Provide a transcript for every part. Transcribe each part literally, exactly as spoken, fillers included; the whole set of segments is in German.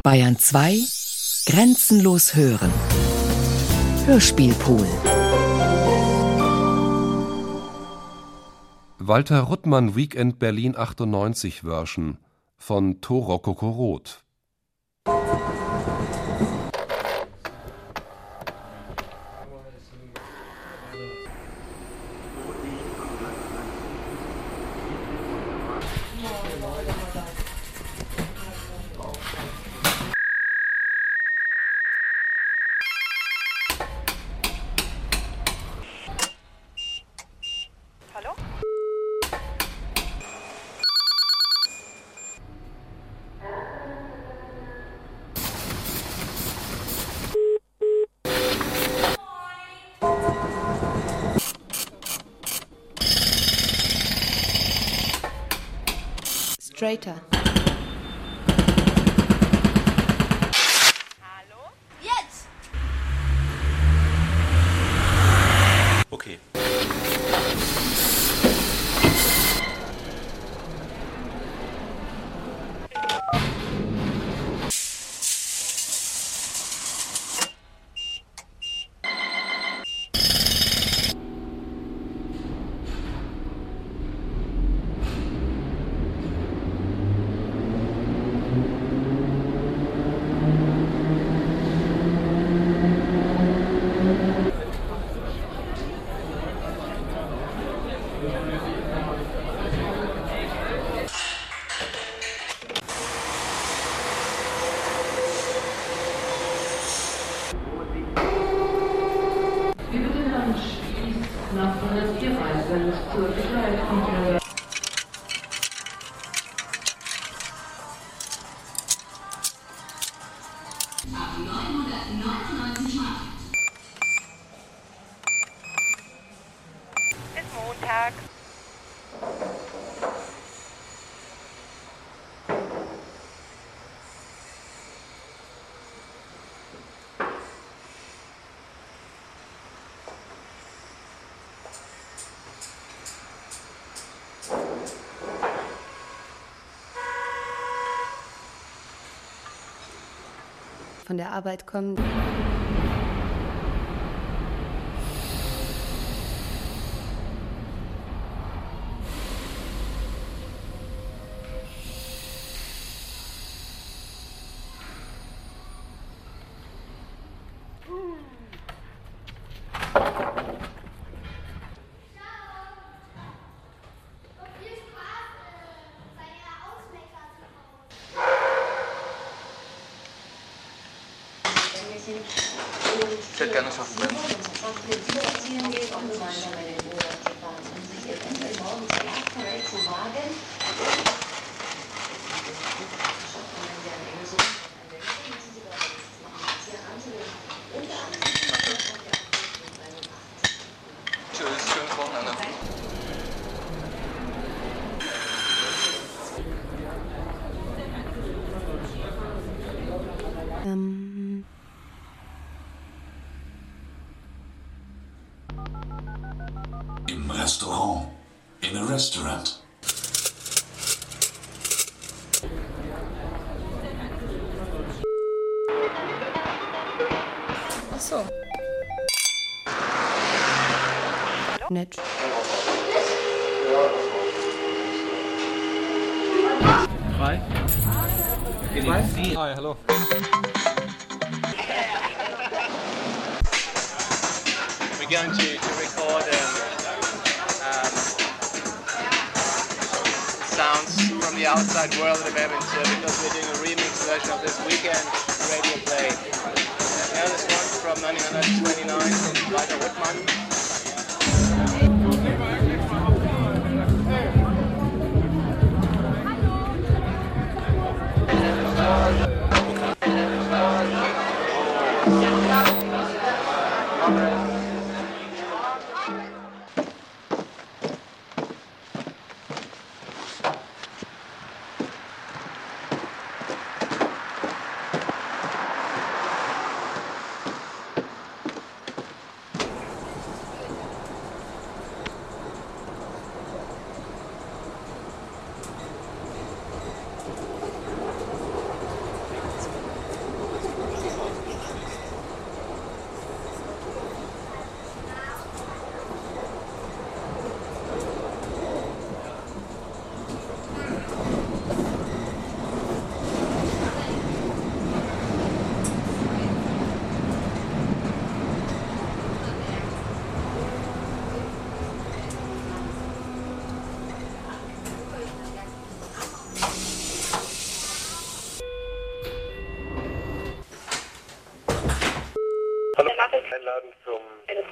Bayern zwei Grenzenlos hören. Hörspielpool. Walter Ruttmann Weekend Berlin achtundneunzig Version von Torokoko Roth. Straighter. Hallo? Jetzt! Okay. Bis Montag. Von der Arbeit kommen. Ich hätte gerne Software. Tschüss, schönes Wochenende. Ähm. Im Restaurant. In a restaurant. Ach so. Nett. Drei. Zwei. Hi, hallo. We're going to, to record um, um, sounds from the outside world of Edmonton because we're doing a remix version of this weekend radio play. The earliest one from nineteen twenty-nine from Walter Ruttmann.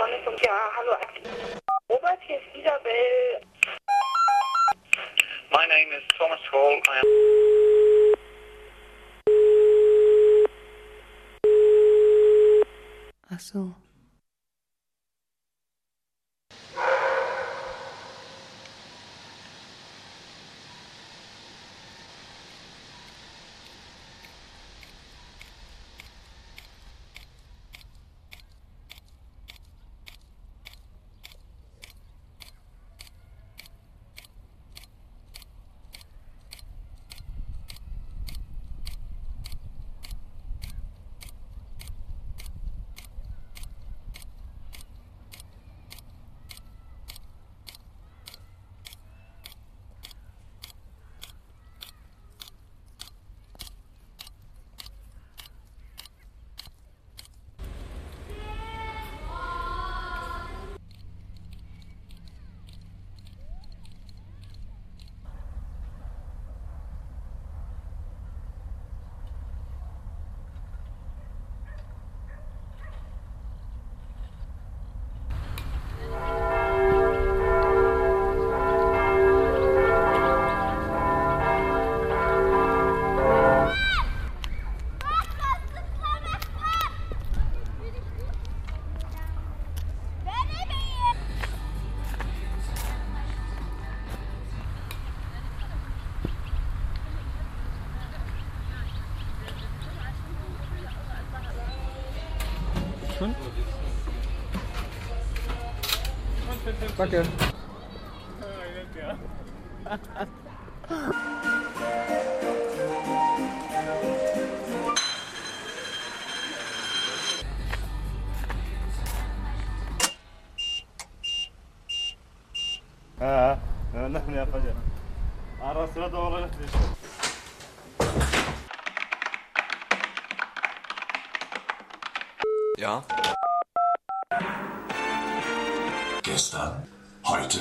Ja, hallo. Robert, hier ist Isabel. My name is Thomas Hall. I am Ach so. Danke. Ha, ne yapacağım? Ara sıra doğru işte. Ja? Gestern, heute,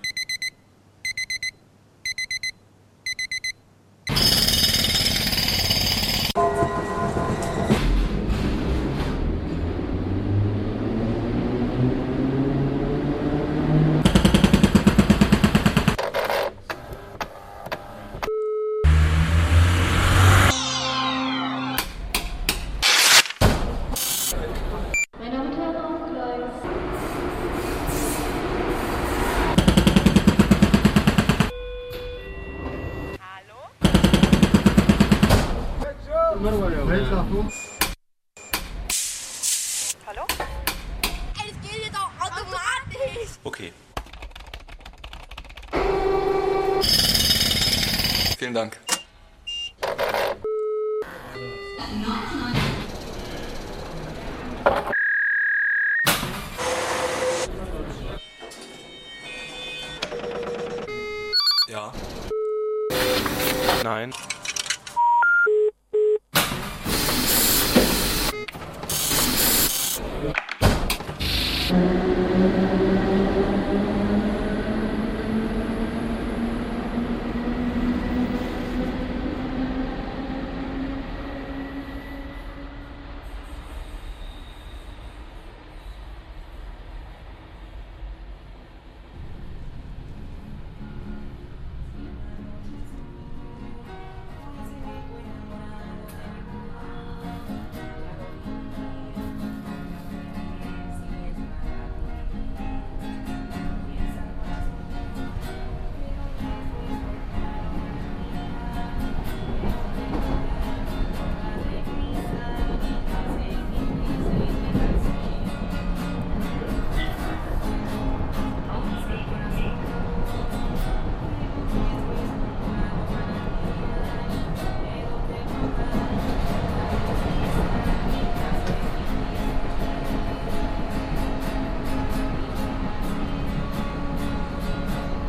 Hallo? Es geht jetzt auch automatisch. Okay. Vielen Dank. Ja. Nein.